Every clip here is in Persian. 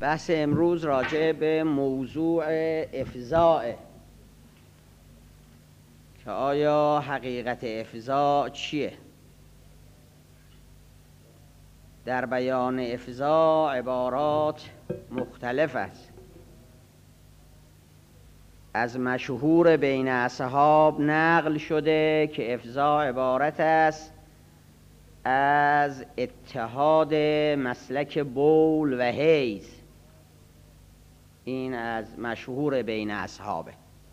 بحث امروز راجع به موضوع افضاء، که آیا حقیقت افضاء چیه؟ در بیان افضاء عبارات مختلف است. از مشهور بین اصحاب نقل شده که افضاء عبارت است از اتحاد مسلک بول و حیض. این از مشهور بین اصحابه.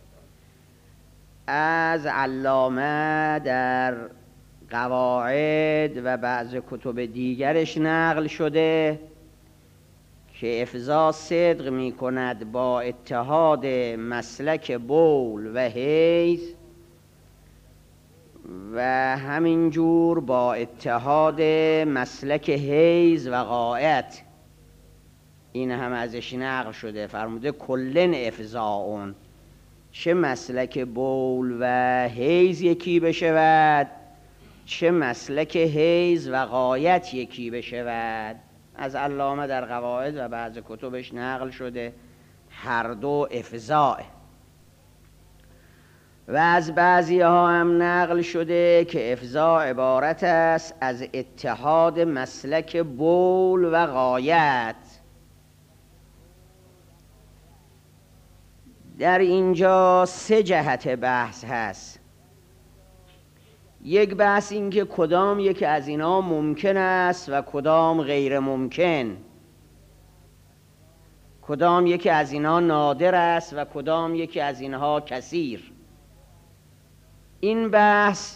از علامه در قواعد و بعض کتب دیگرش نقل شده که افضاء صدق می کند با اتحاد مسلک بول و حیض و همینجور با اتحاد مسلک حیض و غایت. این هم ازش نقل شده، فرموده کلن افضاءون، چه مسلک بول و حیض یکی بشود چه مسلک حیض و غایت یکی بشود. از علامه در قواعد و بعض کتبش نقل شده هر دو افضاء. و از بعضی ها هم نقل شده که افضاء عبارت است از اتحاد مسلک بول و غایت. در اینجا سه جهت بحث هست. یک بحث این که کدام یک از اینا ممکن است و کدام غیر ممکن، کدام یکی از اینا نادر است و کدام یکی از اینها کثیر. این بحث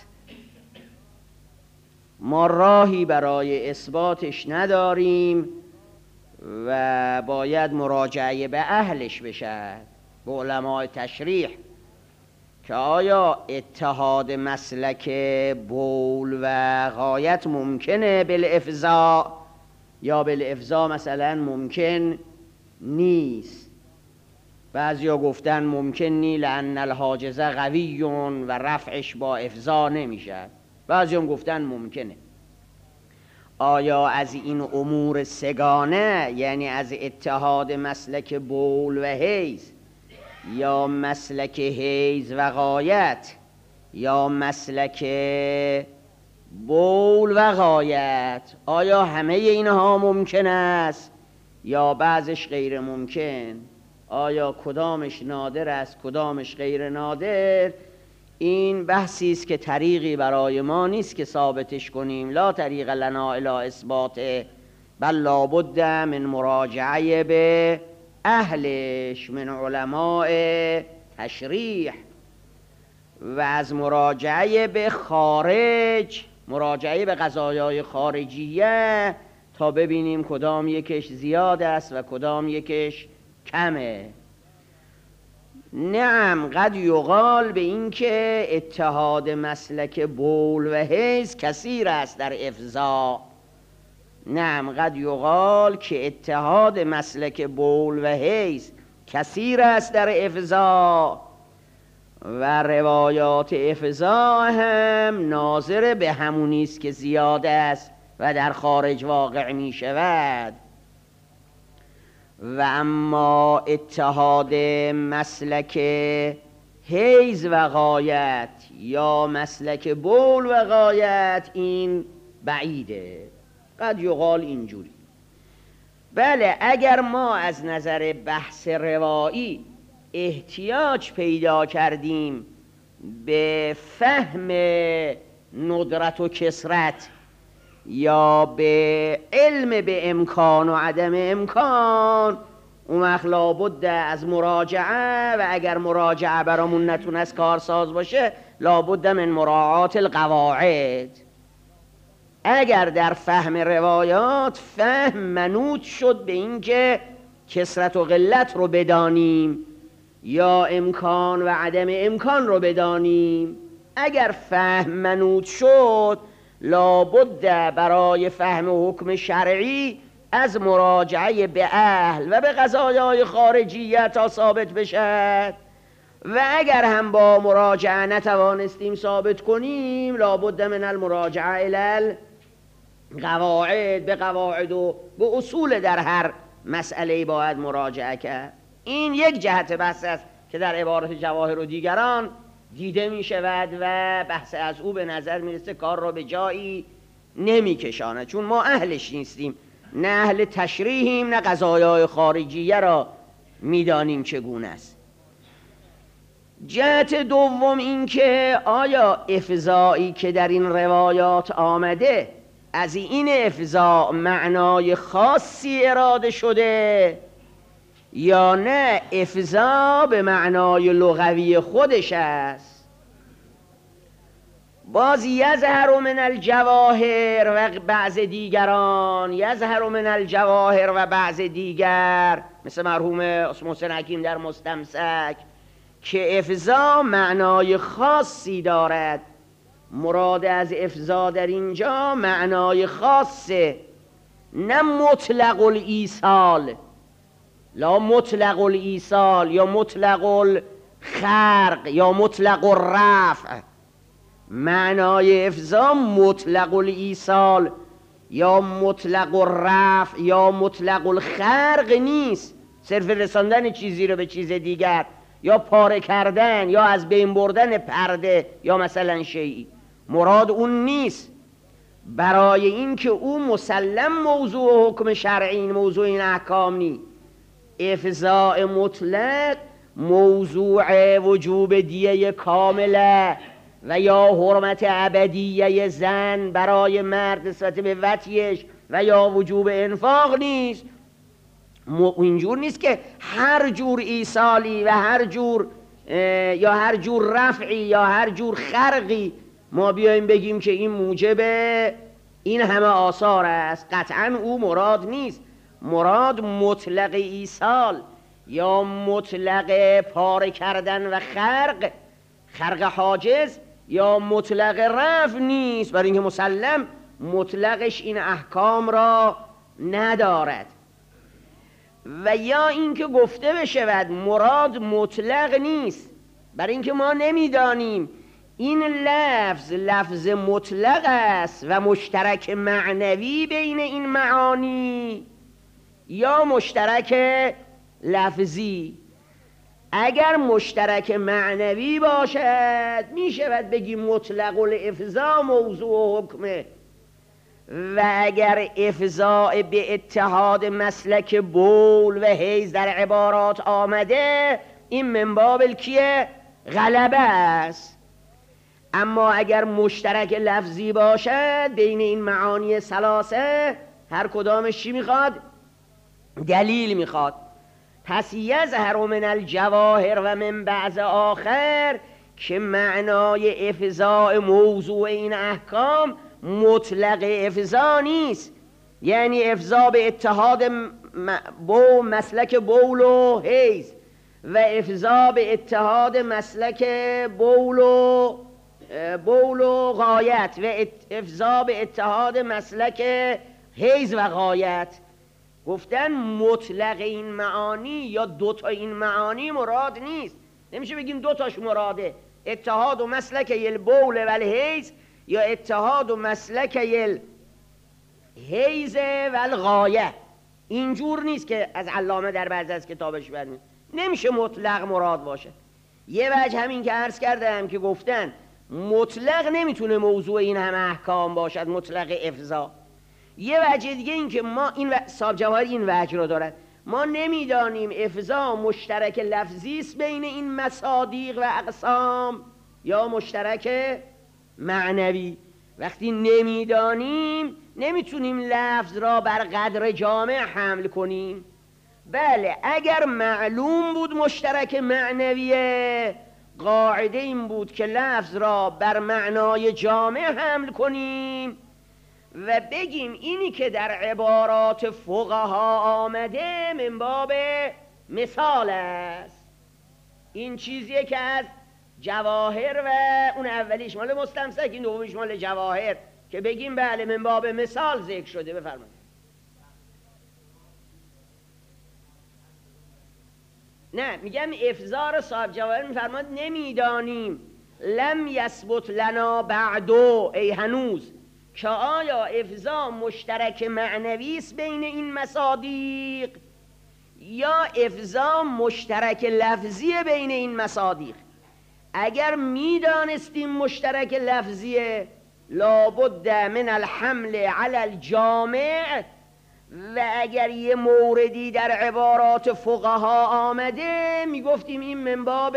ما راهی برای اثباتش نداریم و باید مراجعه به اهلش بشد، به علماء تشریح، که آیا اتحاد مسلک بول و غایت ممکنه بالافضاء یا بالافضاء مثلا ممکن نیست. بعضیا گفتن ممکن نی لأن الحاجزه قوی و رفعش با افضاء نمیشه. بعضیا گفتن ممکنه. آیا از این امور سگانه، یعنی از اتحاد مسلک بول و حیض یا مسلک حیض و غایت یا مسلک بول و غایت، آیا همه اینها ممکن است یا بعضش غیر ممکن؟ آیا کدامش نادر است کدامش غیر نادر؟ این بحثی است که طریقی برای ما نیست که ثابتش کنیم. لا طریق لنا الی اثباته، بل لابد من مراجعه به اهلش، من علماء تشریح و از مراجعه به خارج، مراجعه به قضایای خارجیه، تا ببینیم کدام یکش زیاد است و کدام یکش کمه. نعم قد یقال به این که اتحاد مسلک بول و حیض کثیر است در افضاء. نعم قد یقال که اتحاد مسلک بول و حیض کثیر است در افضاء و روایات افضاء هم ناظر به همونی است که زیاد است و در خارج واقع می شود. و اما اتحاد مسلک حیض و غایت یا مسلک بول و غایت این بعیده. قد یقال اینجوری. بله، اگر ما از نظر بحث روایی احتیاج پیدا کردیم به فهم ندرت و کثرت یا به علم به امکان و عدم امکان، اون وقت لابد از مراجعه، و اگر مراجعه برامون نتونست کارساز باشه لابد من مراعات القواعد. اگر در فهم روایات فهم منوط شد به اینکه کثرت و قلت رو بدانیم یا امکان و عدم امکان رو بدانیم، اگر فهم منوط شد لابد برای فهم حکم شرعی از مراجعه به اهل و به قضایای خارجیه تا ثابت بشد. و اگر هم با مراجعه نتوانستیم ثابت کنیم لابد من المراجعه الی قواعد، به قواعد و به اصول در هر مسئله باید مراجعه کرد. این یک جهت بحث است که در عبارت جواهر و دیگران دیده می شود و بحث از او به نظر می رسه کار را به جایی نمی کشانه، چون ما اهلش نیستیم، نه اهل تشریحیم نه قضایای خارجیه را می دانیم چگونه است. جهت دوم این که آیا افضایی که در این روایات آمده از این افضا معنای خاصی اراده شده یا نه افضا به معنای لغوی خودش است. باز یظهر من الجواهر و بعض دیگران، یظهر من الجواهر و بعض دیگر، مثل مرحوم محسن حکیم در مستمسک، که افضا معنای خاصی دارد. مراد از افضا در اینجا معنای خاصه، نه مطلق الایصال، لا مطلق الایصال یا مطلق الخرق یا مطلق الرفع. معنای افضا مطلق الایصال یا مطلق الرفع یا مطلق الخرق نیست، صرف رساندن چیزی رو به چیز دیگر یا پاره کردن یا از بین بردن پرده یا مثلا شیئی. مراد اون نیست. برای این که او مسلم موضوع حکم شرعی، موضوع این احکام نی. افضاء مطلق موضوع وجوب دیه کامله و یا حرمت ابدیه زن برای مرد نسبت به وطیش و یا وجوب انفاق نیست. اینجور نیست که هر جور ایصالی و هر جور یا هر جور رفعی یا هر جور خرقی ما بیایم بگیم که این موجب این همه آثار است. قطعا او مراد نیست. مراد مطلق ایصال یا مطلق پاره کردن و خرق حاجز یا مطلق رفع نیست، برای اینکه مسلم مطلقش این احکام را ندارد. و یا اینکه گفته بشود مراد مطلق نیست، برای اینکه ما نمیدانیم این لفظ مطلق است و مشترک معنوی بین این معانی یا مشترک لفظی. اگر مشترک معنوی باشد می شود بگیم مطلق الافضا موضوع حکمه، و اگر افضاء به اتحاد مسلک بول و حیض در عبارات آمده این من باب کیه؟ غلبه است. اما اگر مشترک لفظی باشد بین این معانی ثلاثه، هر کدامش چی میخواد؟ دلیل میخواد. پس یظهر من الجواهر و من بعض آخر که معنای افضاء موضوع این احکام مطلق افضا نیست، یعنی افضا به اتحاد مسلک بول و حیض و افضا به اتحاد مسلک بول و غایت و افضا به اتحاد مسلک حیض و غایت. گفتن مطلق این معانی یا دوتا این معانی مراد نیست. نمیشه بگیم دوتاش مراده، اتحاد و مسلک البول و الحیض یا اتحاد و مسلک الحیض و الغایه. اینجور نیست که از علامه در بعضی از کتابش برمید. نمیشه مطلق مراد باشه. یه وجه همین که عرض کردم که گفتن مطلق نمیتونه موضوع این همه احکام باشد، مطلق افضا. یه وجه دیگه این که ما این صاحب جواهر این وجه رو دارد، ما نمیدانیم افضا مشترک لفظی است بین این مصادیق و اقسام یا مشترک معنوی. وقتی نمیدانیم نمیتونیم لفظ را بر قدر جامع حمل کنیم. بله اگر معلوم بود مشترک معنویه، قاعده این بود که لفظ را بر معنای جامع حمل کنیم و بگیم اینی که در عبارات فقها آمده من باب مثال است. این چیزیه که از جواهر و اون اولیش مال مستمسک، این دومیش مال جواهر، که بگیم بله من باب مثال ذکر شده. بفرمایید. نه میگم افزار صاحب جواهر میفرماد نمیدانیم، لم یثبت لنا بعدو، ای هنوز، که آیا افزا مشترک معنوی است بین این مصادیق یا افضا مشترک لفظی بین این مصادیق. اگر میدانستیم مشترک لفظیه لابد من الحمل علی الجامع، و اگر یه موردی در عبارات فقها آمده میگفتیم این من باب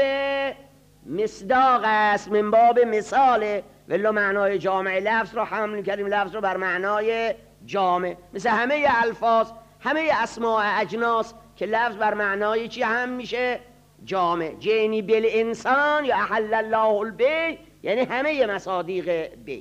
مصداق است، من باب مثاله، ولی معنای جامع لفظ رو حمل کردیم، لفظ رو بر معنای جامع. مثل همه الفاظ، همه اسماء اجناس که لفظ بر معنای چی هم میشه؟ جامع. جینی بالانسان یا احل الله البیع، یعنی همه مصادیق بی.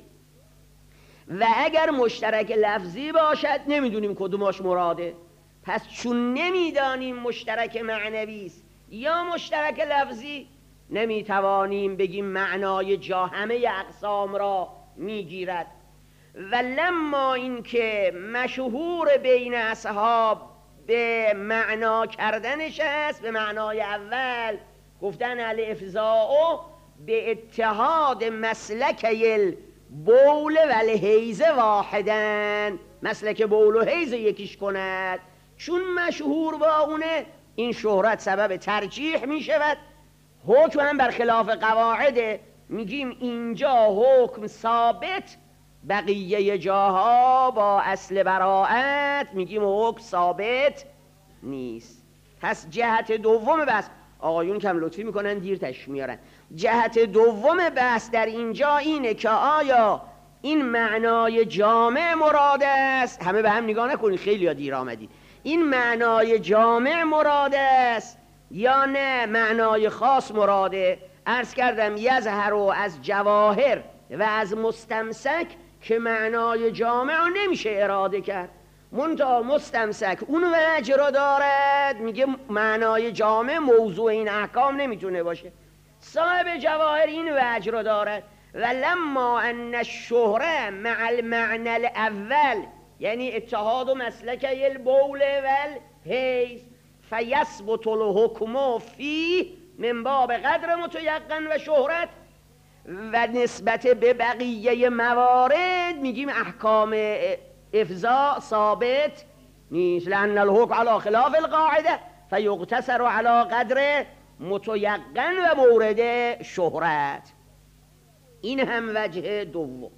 و اگر مشترک لفظی باشد نمیدونیم کدوماش مراده. پس چون نمیدانیم مشترک معنوی است یا مشترک لفظی، نمیتوانیم بگیم معنای همه اقسام را میگیرد. و لما این که مشهور بین اصحاب به معنا کردنش است، به معنای اول گفتن الافضاء به اتحاد مسلکی بول و الحیض واحدن، مسلک بول و حیض یکیش کند. چون مشهور با اونه، این شهرت سبب ترجیح می شود. حکم هم برخلاف قواعده، میگیم اینجا حکم ثابت، بقیه جاها با اصل براءت میگیم حکم ثابت نیست. پس جهت دوم بحث، آقایون کم لطفی میکنن دیر تشریح میارن، جهت دوم بحث در اینجا اینه که آیا این معنای جامع مراد است؟ همه به هم نگاه نکنید، خیلی ها دیر آمدید. این معنای جامع مراد است یا نه معنای خاص مراده؟ عرض کردم یظهر از جواهر و از مستمسک که معنای جامع رو نمیشه اراده کرد، منتها مستمسک اون وجه را دارد، میگه معنای جامع موضوع این احکام نمیتونه باشه. صاحب جواهر این وجه را دارد. و لما ان الشهره مع المعنى الاول، یعنی اتحاد و مسلکی البول والحیض، فیثبت الحکم فیه من باب قدر متیقن و شهرت. و نسبت به بقیه موارد میگیم احکام افضاء ثابت نیست، لأن الحکم علی خلاف القاعده فیقتصر علی قدر متیقن و مورد شهرت. این هم وجه دوم.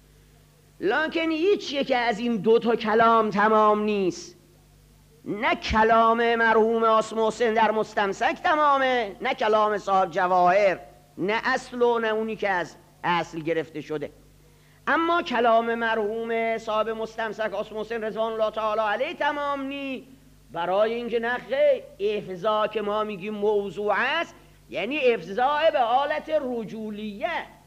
لکن هیچ یک از این دو تا کلام تمام نیست. نه کلام مرحوم آسموسن در مستمسک تمامه، نه کلام صاحب جواهر، نه اصل و نه اونی که از اصل گرفته شده. اما کلام مرحوم صاحب مستمسک آسموسن رضوان الله تعالی علیه تمام نی. برای اینکه نخه افضاء که ما میگیم موضوع است، یعنی افضاء به حالت رجولیه،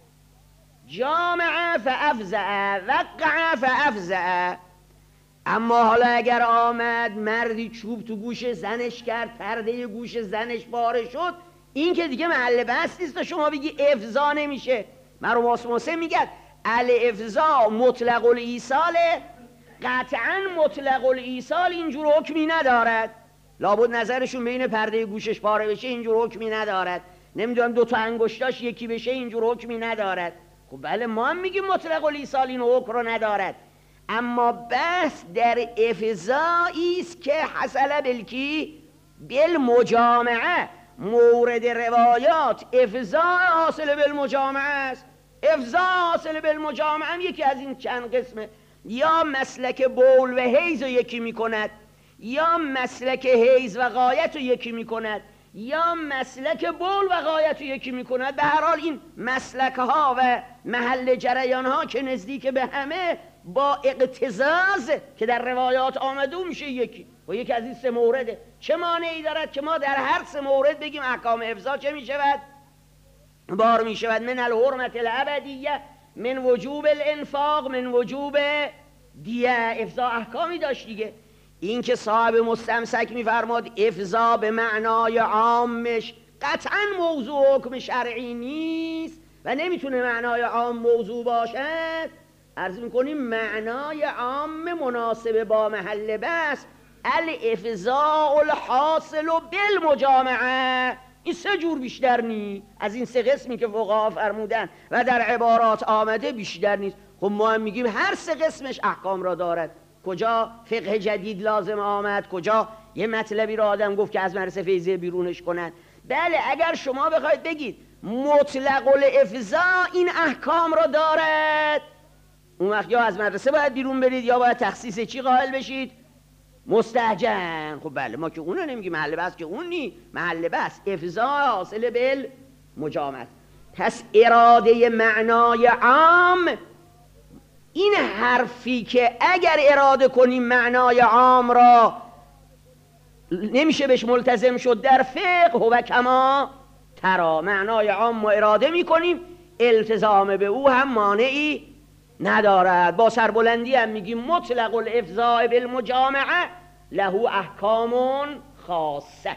جامع فافزع وقع فافزع. اما حالا اگر آمد مردی چوب تو گوش زنش کرد، پرده گوش زنش پاره شد، این که دیگه محل بحث نیست و شما بگی افضاء نمیشه. مرحوم آسموسن میگه الافضاء مطلق الایصال، قطعا مطلق الایصال اینجور حکمی ندارد. لابد نظرشون بین پرده گوشش پاره بشه اینجور حکمی ندارد، نمیدونم دو تا انگشتاش یکی بشه اینجور حکمی ندارد. خب بله ما هم میگیم مطلق الایصال این حکم رو ندارد. اما بحث در افضائی است که حصل بالکی بالمجامعه. مورد روایات افضاء حاصل بالمجامعه است. افضاء حاصل بالمجامعه هم یکی از این چند قسمه، یا مسلک بول و حیض رو یکی میکند، یا مسلک حیض و غایت رو یکی میکند، یا مسلک بول و غایت رو یکی میکند. به هر حال این مسلک ها و محل جریان ها که نزدیک به همه با اقتضاض که در روایات آمده میشه یکی. و یکی از این سه مورده. چه مانعی دارد که ما در هر سه مورد بگیم احکام افضاء چه میشود؟ بار میشود من الحرمت الابدیه، من وجوب الانفاق، من وجوب دیه. افضاء احکامی داشت دیگه. این که صاحب مستمسک میفرماد افضاء به معنای عامش قطعا موضوع حکم شرعی نیست و نمیتونه معنای عام موضوع باشد، عرض میکنیم معنای عام مناسب با محل بحث الافضاء الحاصل بالمجامعه. این سه جور بیشتر نی از این سه قسمی که فقها فرمودن و در عبارات آمده بیشتر نیست. خب ما هم میگیم هر سه قسمش احکام را دارد. کجا فقه جدید لازم آمد، کجا یه مطلبی رو آدم گفت که از مدرسه فیضیه بیرونش کنن. بله اگر شما بخواید بگید مطلق الافضاء این احکام را دارد، اون وقت یا از مدرسه باید بیرون برید یا باید تخصیص چی قائل بشید؟ مستهجن. خب بله ما که اون رو نمیگیم، محل بحث که اون نی، محل بحث افضاء حاصل بالمجامعه. پس اراده معنای عام، این حرفی که اگر اراده کنیم معنای عام را نمیشه بهش ملتزم شد در فقه و کما ترا، معنای عام ما اراده میکنیم، التزام به او هم مانعی ندارد. با سربلندی هم میگیم مطلق الافضاء بالمجامعه له احکام خاصه.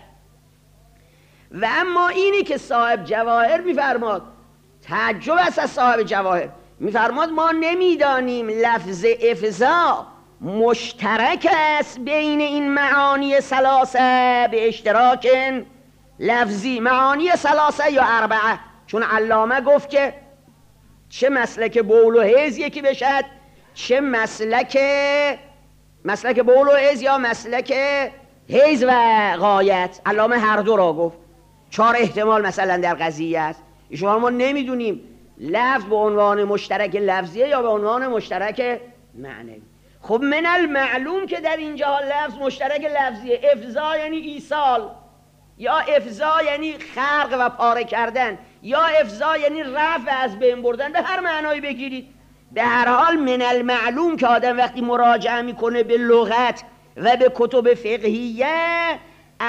و اما اینی که صاحب جواهر میفرماد، تعجب است از صاحب جواهر، میفرماد ما نمیدانیم لفظ افضاء مشترک است بین این معانی ثلاثه به اشتراک لفظی، معانی ثلاثه یا اربعه، چون علامه گفت که چه مسلک بول و حیض یکی بشد، چه مسلک بول و حیض یا مسلک حیض و غایت. علامه هر دو را گفت، 4 احتمال مثلا در قضیه است. شما ما نمیدونیم لفظ به عنوان مشترک لفظیه یا به عنوان مشترک معنوی. خب من المعلوم که در اینجا لفظ مشترک لفظیه، افضاء یعنی ایصال، یا افضاء یعنی خرق و پاره کردن، یا افضاء یعنی رفع از بین بردن، به هر معنایی بگیرید. به هر حال من المعلوم که آدم وقتی مراجعه میکنه به لغت و به کتب فقهیه،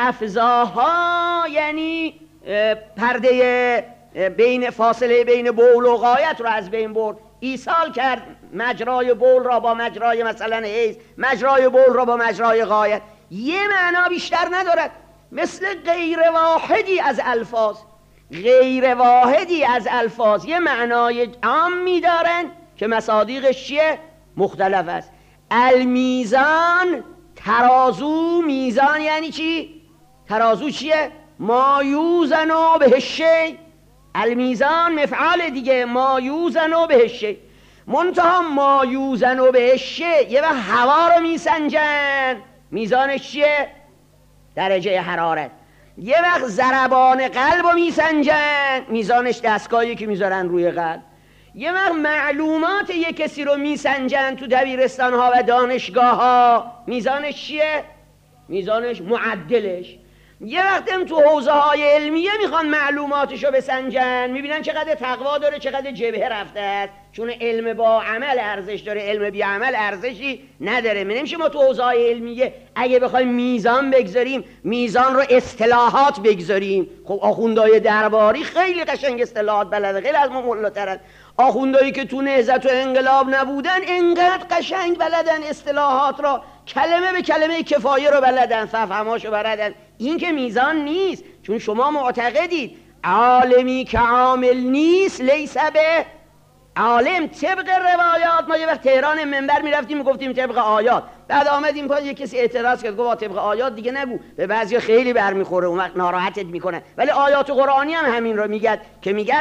افضاها یعنی پرده بین فاصله بین بول و غایت رو از بین برد، ایصال کرد مجرای بول را با مجرای مثلا حیض، مجرای بول را با مجرای غایت. یه معنا بیشتر ندارد، مثل غیر واحدی از الفاظ. غیر واحدی از الفاظ یه معنای عام می‌دارن که مصادیقش چیه؟ مختلف است. المیزان، ترازو. میزان یعنی چی؟ ترازو چیه؟ ما یوزن به الشیء. المیزان مفعال دیگه، ما یوزن به الشیء. منتها ما یوزن به الشیء یه وقت هوا رو میسنجن، میزانش چیه؟ درجه حرارت. یه وقت ضربان قلب رو میسنجن، میزانش دستگاهی که میذارن روی قلب. یه وقت معلومات یک کسی رو میسنجن تو دبیرستان ها و دانشگاه ها، میزانش چیه؟ میزانش معدلش. یه وقت هم تو حوزه های علمیه میخوان معلوماتش رو بسنجن، میبینن چقدر تقوا داره، چقدر جبهه رفته است، چون علم با عمل ارزش داره، علم بی عمل ارزشی نداره. نمیشه ما تو حوزه های علمیه اگه بخوایم میزان بگذاریم، میزان رو اصطلاحات بگذاریم. خب آخوندهای درباری خیلی قشنگ اصطلاحات بلده، خیلی از ما ملاترن. آخوندهایی که تو نهضت و انقلاب نبودن انقدر قشنگ بلدن اصطلاحات را، کلمه به کلمه کفایه رو بلدن، ففهماشو بلدن. این که میزان نیست، چون شما معتقدید عالمی که عامل نیست لیس به عالم. طبق روایات ما یه وقت تهران منبر میرفتیم میگفتیم طبق آیات، بعد آمدیم پس یک کسی اعتراض کرد گفت طبق آیات دیگه نگو، به بعضیا خیلی برمیخوره، اون وقت ناراحتت میکنه. ولی آیات قرآنی هم همین رو میگد که میگد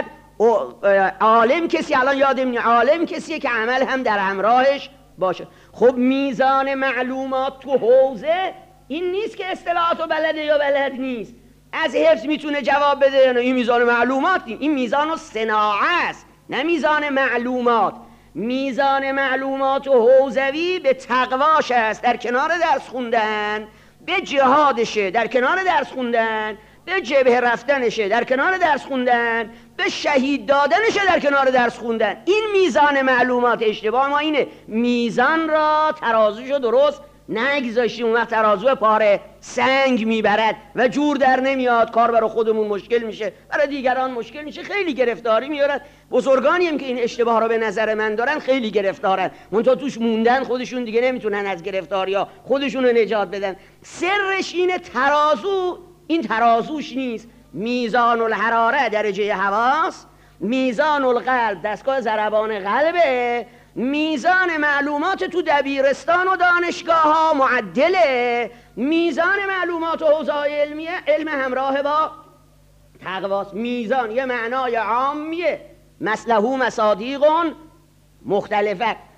عالم کسی، الان یادم نمیاد، عالم کسیه که عمل هم در همراهش باشه. خب میزان معلومات تو حوزه این نیست که اصطلاحاتو بلده یا بلد نیست، از حفظ میتونه جواب بده یا نه. این میزان معلومات نیست، این میزان صناعه است، نه میزان معلومات. میزان معلومات و حوزوی به تقواش است، در کنار درس خوندن، به جهادشه در کنار درس خوندن، به جبهه رفتنشه در کنار درس خوندن، به شهید دادنشه در کنار درس خوندن. این میزان معلومات. اشتباه ما اینه میزان را ترازوشو درست نگذاشتیم، اون وقت ترازو پاره سنگ میبرد و جور در نمیاد، کار برای خودمون مشکل میشه، برای دیگران مشکل میشه، خیلی گرفتاری میارد. بزرگانی هم که این اشتباه رو به نظر من دارن خیلی گرفتارن، منتها توش موندن، خودشون دیگه نمیتونن از گرفتاری ها خودشون رو نجات بدن. سرش اینه ترازو، این ترازوش نیست. میزان الحراره درجه هواست، میزان القلب دستگاه ضربان قلبه، میزان معلومات تو دبیرستان و دانشگاه ها معدله، میزان معلومات و حوزه‌های علمیه علم همراه با تقواست. میزان یه معنای عامیه، مثله مصادیق مختلفه.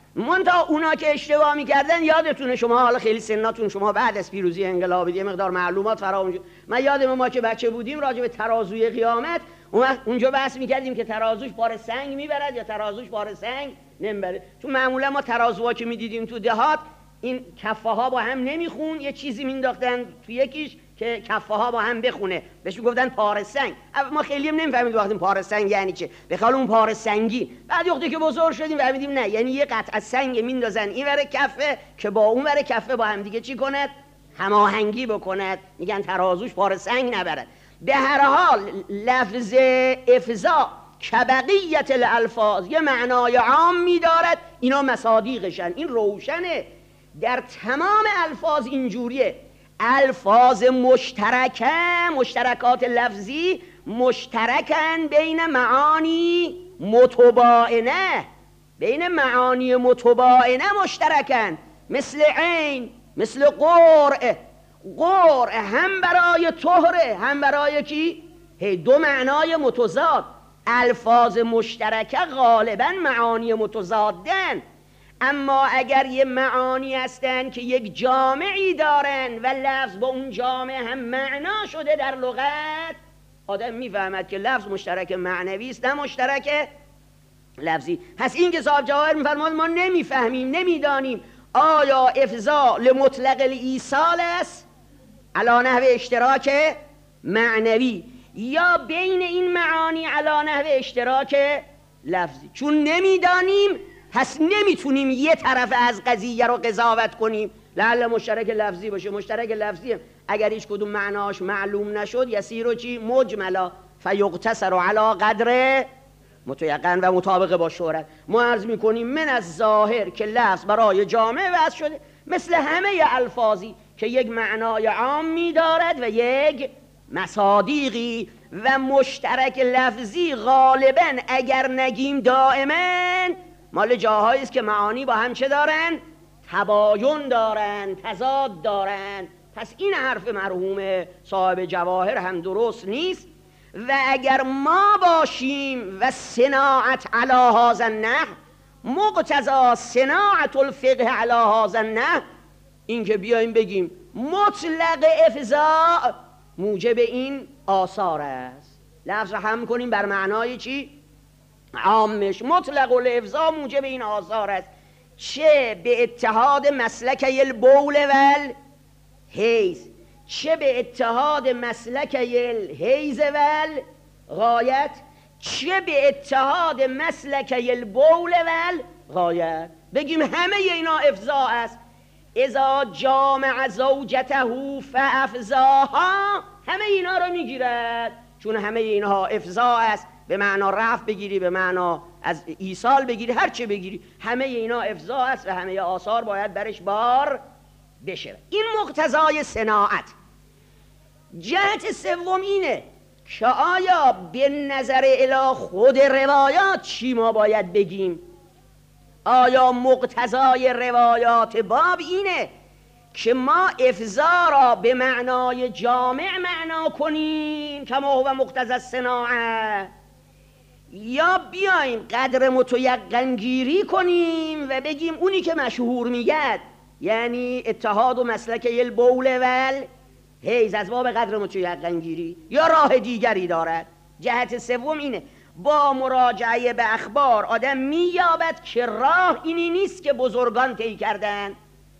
منتها اونا که اشتباه میکردن، یادتونه شما حالا خیلی سناتون، شما بعد از پیروزی انقلاب یه مقدار معلومات فراهم شد. من یادم ما که بچه بودیم راجع به ترازوی قیامت اونجا بحث میکردیم که ترازوش بار سنگ میبرد یا ترازوش بار سنگ نمیبره. چون معمولا ما ترازوها که میدیدیم تو دهات، این کفه ها با هم نمیخون، یه چیزی مینداختن تو یکیش که کفه ها با هم بخونه، بهش گفتن پاره سنگ. ما خیلی هم نمیفهمید وقتی پاره سنگ یعنی چه، بخاطر اون پاره سنگی. بعد وقتی که بزرگ شدیم فهمیدیم نه، یعنی یه قطعه سنگ میندازن این ور کفه که با اون ور کفه با هم دیگه چی کند، هماهنگی بکند. میگن ترازوش پاره سنگ نبرد. به هر حال لفظ افضا کبقیت الالفاظ یه معنای عام میدارد، اینا مصادیقشن، این روشنه. در تمام الفاظ اینجوریه، الفاظ مشترکات لفظی مشترکن بین معانی متباینه، بین معانی متباینه مشترکن، مثل عین، مثل قرع. قرع هم برای طهره هم برای کی؟ دو معنای متضاد. الفاظ مشترکه غالبا معانی متضادن، اما اگر یه معانی هستن که یک جامعی دارن و لفظ با اون جامع هم معنا شده در لغت، آدم میفهمد که لفظ مشترک معنوی است نه مشترک لفظی. پس این که صاحب جواهر میفرماد ما نمیفهمیم، نمیدانیم آیا افضا لمطلق الایصال است علی نحو اشتراک معنوی یا بین این معانی علی نحو اشتراک لفظی. چون نمیدانیم پس نمیتونیم یه طرف از قضیه رو قضاوت کنیم. لعل مشترک لفظی باشه. مشترک لفظی اگر هیچ کدوم معناش معلوم نشد، یسیرو چی؟ مجملا فیقتصر علی قدر متیقن و مطابق با شهرت. ما عرض میکنیم من از ظاهر که لفظ برای جامع وضع شده، مثل همه الفاظی که یک معنای عام میدارد و یک مصادیقی، و مشترک لفظی غالبا اگر نگیم دائما مال جاهایی است که معانی با هم چه دارن؟ تباین دارن، تضاد دارن. پس این حرف مرحوم صاحب جواهر هم درست نیست. و اگر ما باشیم و صناعت علی هذا النحو مقتضا صناعت الفقه علی هذا النحو، این که بیایم بگیم مطلق افضاء موجب این آثار است، لفظ رو هم کنیم بر معنای چی؟ عامش. مطلق الافضاء موجب این آثار است، چه به اتحاد مسلکی البول والحیض، چه به اتحاد مسلکی الحیض والغایت، چه به اتحاد مسلکی البول والغایت. بگیم همه اینا افضاء است. اذا جامع زوجته فافضاها، همه اینا رو میگیرد، چون همه اینها افضاء است. به معنا رفع بگیری، به معنا از ایصال بگیری، هر چه بگیری، همه اینا افضاء است و همه آثار باید برش بار بشه. این مقتضای صناعت. جهت سوم اینه که آیا به نظر الی خود روایات چی ما باید بگیم؟ آیا مقتضای روایات باب اینه که ما افضا را به معنای جامع معنا کنیم کما هو مقتضی الصناعه، یا بیایم قدر متیقن گیری کنیم و بگیم اونی که مشهور میگد یعنی اتحاد و مسلک البول والحیض از باب قدر متیقن گیری، یا راه دیگری دارد؟ جهت سوم اینه با مراجعه به اخبار آدم مییابد که راه اینی نیست که بزرگان طی کردن،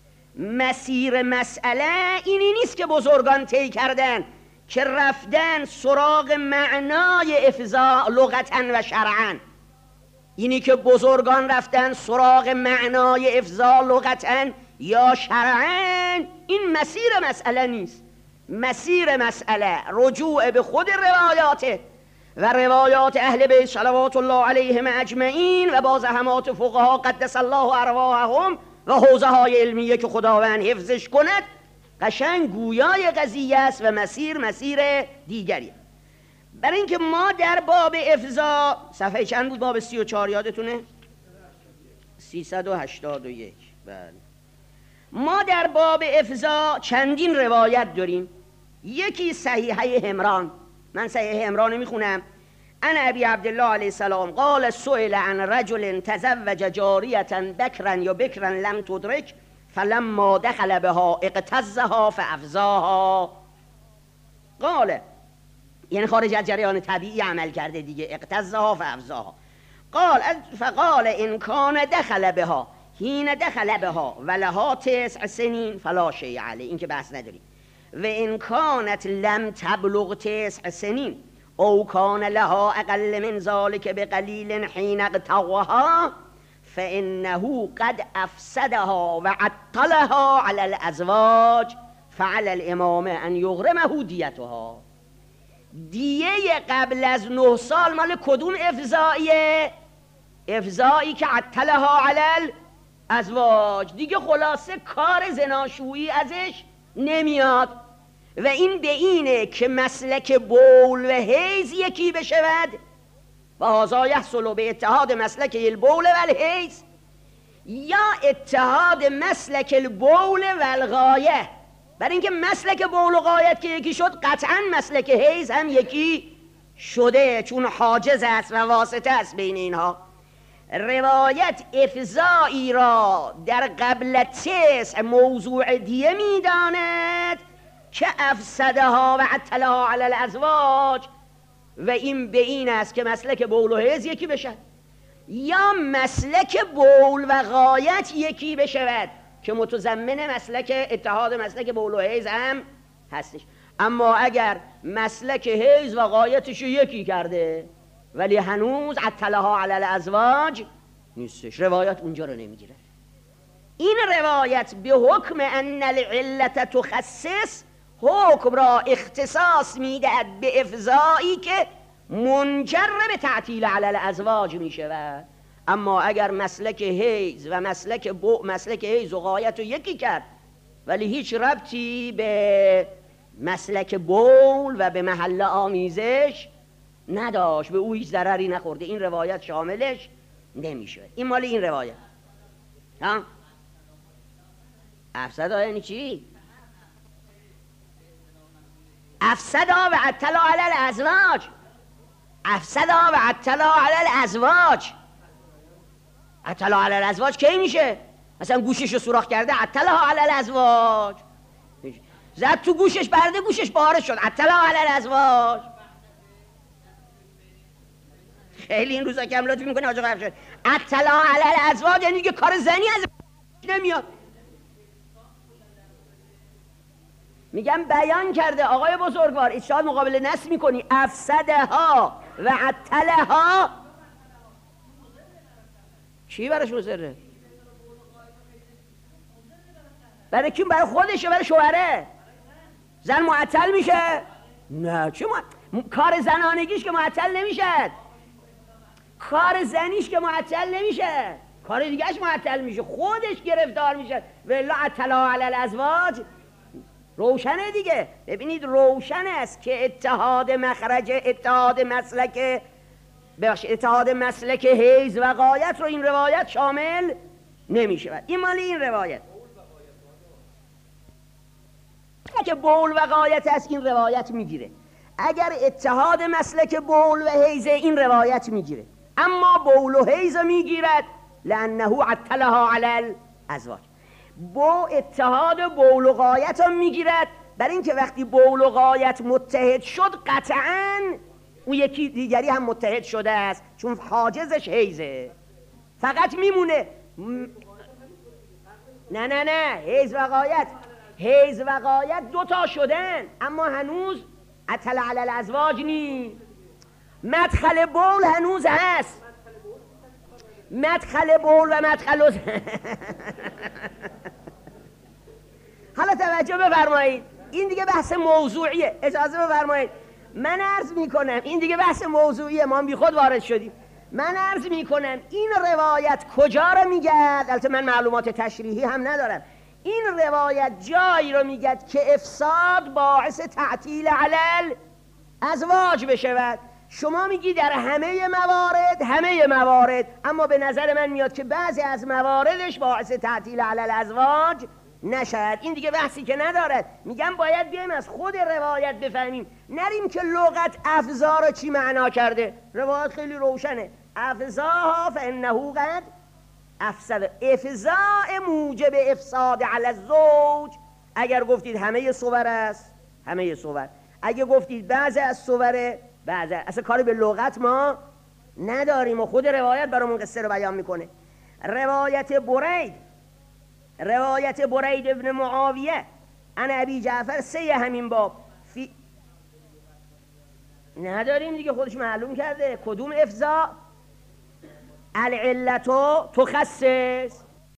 مسیر مسئله اینی نیست که بزرگان طی کردن که رفتن سراغ معنای افضاء لغتاً و شرعاً. اینی که بزرگان رفتن سراغ معنای افضاء لغتاً یا شرعاً، این مسیر مسئله نیست. مسیر مسئله رجوع به خود روایاته و روایات اهل بیت صلوات الله علیهم اجمعین و با زحمات فقها قدس الله ارواحهم و حوزه های علمیه که خداوند حفظش کند، قشنگ گویای قضیه است و مسیر دیگری. برای اینکه ما در باب افضاء صفحه چند بود؟ باب 34 یادتونه؟ 381. بله. ما در باب افضاء چندین روایت داریم. یکی صحیحه همران، من صحیحه همران میخونم، عن ابی عبدالله علیه السلام قال سئل عن رجل تزوج جاریة بکرا یا بکرا لم تدرک فلما دخل بها اقتزها فافزاها. قال یعنی خارج از جریان طبیعی عمل کرده دیگه، اقتزها فافزاها. قال فقال ان کان دخل بها حین دخل بها ولها 9 سنین فلا شیء علیه، این که بحث نداریم. و ان کانت لم تبلغ 9 سنین او کان لها اقل من ذلك بقلیل حین اقتوها فانه قد افسدها و عطلها علی الازواج فعلى الامام ان یغرمه دیتها. دیه قبل از 9 سال مال کدوم افضاییه؟ افضایی که عطلها علی الازواج دیگه، خلاصه کار زناشویی ازش نمیاد. و این به اینه که مسلک بول و حیض یکی بشود و هذا یحصل به اتحاد مسلک البول و الحیض، یا اتحاد مسلک البول و الغایه. برای اینکه مسلک بول و غایت که یکی شد قطعا مسلک حیض هم یکی شده، چون حاجز است و واسطه است بین اینها. روایت افضایی را در قبل 9 موضوع دیه میداند که افسدها و عطلها علی الازواج، و این به این است که مسلک بول و حیض یکی بشد یا مسلک بول و غایت یکی بشود که متضمن مسلک اتحاد مسلک بول و حیض هم هستش. اما اگر مسلک حیض و غایتش یکی کرده ولی هنوز عطلها علی الازواج نیستش، روایت اونجا رو نمیگیره. این روایت به حکم ان العلت تخصص حکم را اختصاص میدهد به افضایی که منجر به تعطیل علی الازواج میشود. اما اگر مسلک حیض و مسلک حیض و غایت رو یکی کرد ولی هیچ ربطی به مسلک بول و به محل آمیزش نداشت، به او هیچ ضرری نخورده، این روایت شاملش نمیشه. این مال این روایت. ها افسدا یعنی چی؟ افسدا و عطلا علی الازواج، افسدا و عطلا علی الازواج. عطلا علی الازواج کی میشه؟ مثلا گوشش رو سوراخ کرده عطلا علی الازواج، زد تو گوشش برده گوشش پاره شد عطلا علی الازواج. خیلی این روزا کم لطفی میکنه آجا قرب شد. عطلا علی الازواج یعنی که کار زنی از نمیاد. میگم بیان کرده آقای بزرگوار، اجتهاد مقابل نص میکنی. افسدها و عطلها چی براش مضره؟ برای کی؟ برای خودشه، برای شوهره. زن معطل میشه؟ نه، چی کار زنانگیش که معطل نمیشه، کار زنیش که معطل نمیشه، کار دیگهش معطل میشه، خودش گرفتار میشه. ولا عطلا علی الازواج روشنه دیگه. ببینید روشن است که اتحاد مخرج، اتحاد مسلک حیض و غایت رو این روایت شامل نمیشه. این مالی این روایت که بول و غایت است، این روایت میگیره. اگر اتحاد مسلک بول و حیض، این روایت میگیره. اما بول و حیض میگیرد لانه عطلها علی الازواج. با اتحاد بول و غایت هم میگیرد، برای اینکه وقتی بول و غایت متحد شد قطعاً اون یکی دیگری هم متحد شده است، چون حاجزش حیضه. فقط میمونه نه حیض و غایت 2 تا شدن، اما هنوز عطل علی الازواج نی. مدخل بول هنوز هست، مدخل بول و مدخل حالا توجه بفرمایید، این دیگه بحث موضوعیه، اجازه بفرمایید. من عرض میکنم این دیگه بحث موضوعیه، ما بی خود وارد شدیم. من عرض میکنم این روایت کجا رو میگد؟ البته من معلومات تشریحی هم ندارم. این روایت جایی رو میگد که افساد باعث تعطیل علل ازواج بشود. شما میگی در همه موارد، اما به نظر من میاد که بعضی از مواردش باعث تعطیل علل ازواج نشد. این دیگه بحثی که ندارد. میگم باید بیایم از خود روایت بفهمیم، نریم که لغت افزا رو چی معنا کرده. روایت خیلی روشنه، افزاها فانه قد افسد. افزاء موجب افساد علی الزوج، اگر گفتید همه صور است همه صور، اگه گفتید بعضی از صوره بعضی، اصلا کاری به لغت ما نداریم و خود روایت برامون قصه رو بیان میکنه. روایت برید ابن معاویه عن ابی جعفر سه همین باب نداریم دیگه، خودش معلوم کرده. کدوم افزا؟ العلتو تخصص،